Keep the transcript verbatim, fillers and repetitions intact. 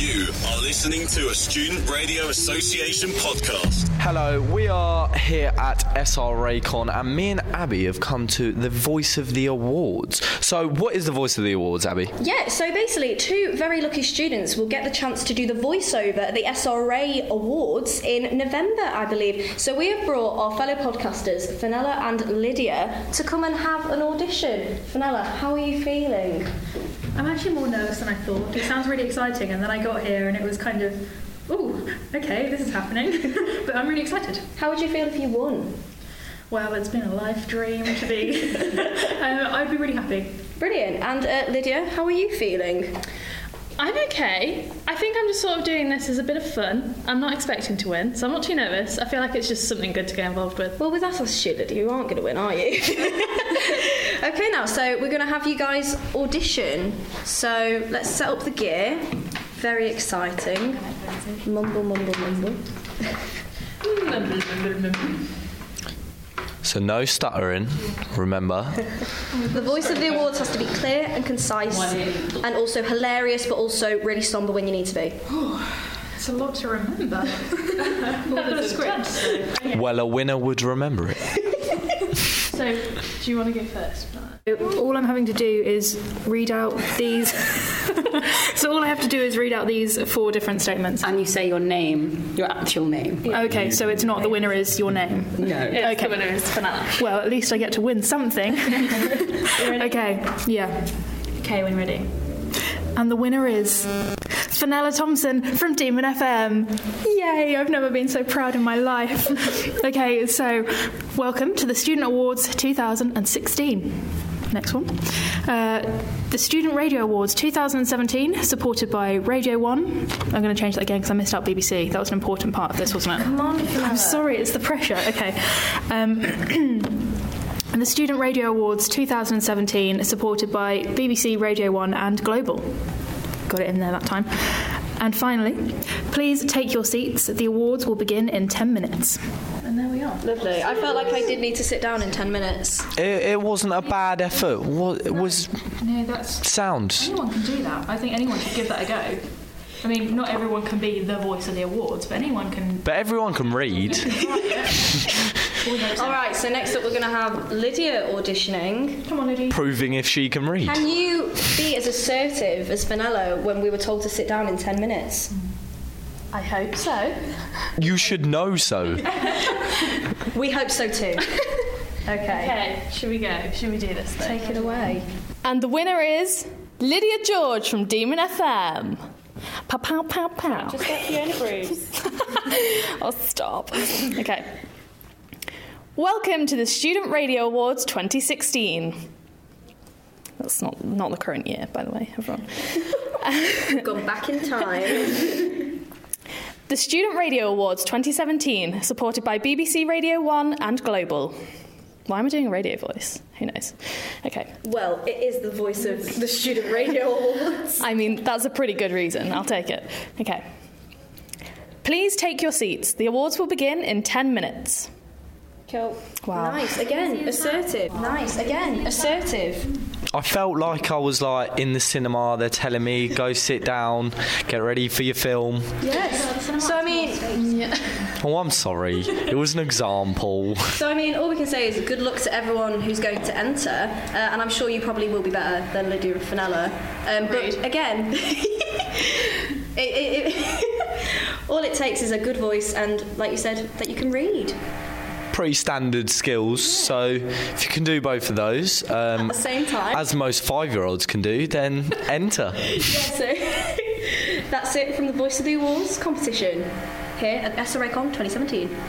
You are listening to a Student Radio Association podcast. Hello, we are here at S R A Con and me and Abby have come to the Voice of the Awards. So what is the Voice of the Awards, Abby? Yeah, so basically two very lucky students will get the chance to do the voiceover at the S R A Awards in November, I believe. So we have brought our fellow podcasters, Fenella and Lydia, to come and have an audition. Fenella, how are you feeling? I'm actually more nervous than I thought. It sounds really exciting, and then I got here and it was kind of, ooh, okay, this is happening. But I'm really excited. How would you feel if you won? Well, it's been a life dream to be. um, I'd be really happy. Brilliant. And uh, Lydia, how are you feeling? I'm okay. I think I'm just sort of doing this as a bit of fun. I'm not expecting to win, so I'm not too nervous. I feel like it's just something good to get involved with. Well, with that shit, Lydia, you aren't going to win, are you? Okay, now, so we're going to have you guys audition. So let's set up the gear. Very exciting. Mumble, mumble, mumble. So no stuttering, remember. The voice of the awards has to be clear and concise and also hilarious, but also really somber when you need to be. It's a lot to remember. I've got a script. So, okay. Well, a winner would remember it. So, do you want to go first? All I'm having to do is read out these. So all I have to do is read out these four different statements. And you say your name, your actual name. Okay, so it's not the winner is your name. No. It's Okay. the winner is Fenella. Well, at least I get to win something. Okay, yeah. Okay, when ready. And the winner is Fenella Thompson from Demon F M. Yay, I've never been so proud in my life. Okay, so welcome to the Student Awards two thousand sixteen. Next one. Uh, the Student Radio Awards two thousand seventeen, supported by Radio one. I'm going to change that again because I missed out B B C. That was an important part of this, wasn't it? Come on, Fenella. I'm sorry, it's the pressure. Okay. Um, and the Student Radio Awards two thousand seventeen, supported by B B C, Radio one and Global. Got it in there that time. And finally, please take your seats. The awards will begin in ten minutes. And there we are. Lovely. I felt like I did need to sit down in ten minutes. It, it wasn't a bad effort. What it was No, that's... sound. Anyone can do that. I think anyone should give that a go. I mean, not everyone can be the voice of the awards, but anyone can... But everyone can read. All right, so next up we're going to have Lydia auditioning. Come on, Lydia. Proving if she can read. Can you be as assertive as Fenella when we were told to sit down in ten minutes? I hope so. You should know so. We hope so too. Okay. Okay, should we go? Should we do this then? Take it away. And the winner is Lydia George from Demon F M. Pow, pow, pow, pow. Just let Fiona Bruce. Oh, stop. Okay. Welcome to the Student Radio Awards twenty sixteen. That's not, not the current year, by the way, everyone. We've gone back in time. The Student Radio Awards twenty seventeen, supported by B B C Radio one and Global. Why am I doing a radio voice? Who knows? Okay. Well, it is the voice of the Student Radio Awards. I mean, that's a pretty good reason. I'll take it. Okay. Please take your seats. The awards will begin in ten minutes. Cool. Wow. Nice. Again, assertive. Nice. Again, assertive. I felt like I was like in the cinema. They're telling me, go sit down, get ready for your film. Yes. So I mean, Yeah. Oh, I'm sorry. It was an example. so I mean, all we can say is good luck to everyone who's going to enter, uh, and I'm sure you probably will be better than Lydia and Fenella. Um, but again, it, it, it all it takes is a good voice and, like you said, that you can read. Pretty standard skills, so if you can do both of those, um, At the same time. as most five-year-olds can do, then enter. Yeah, so that's it from the Voice of the Awards competition here at S R A Con twenty seventeen.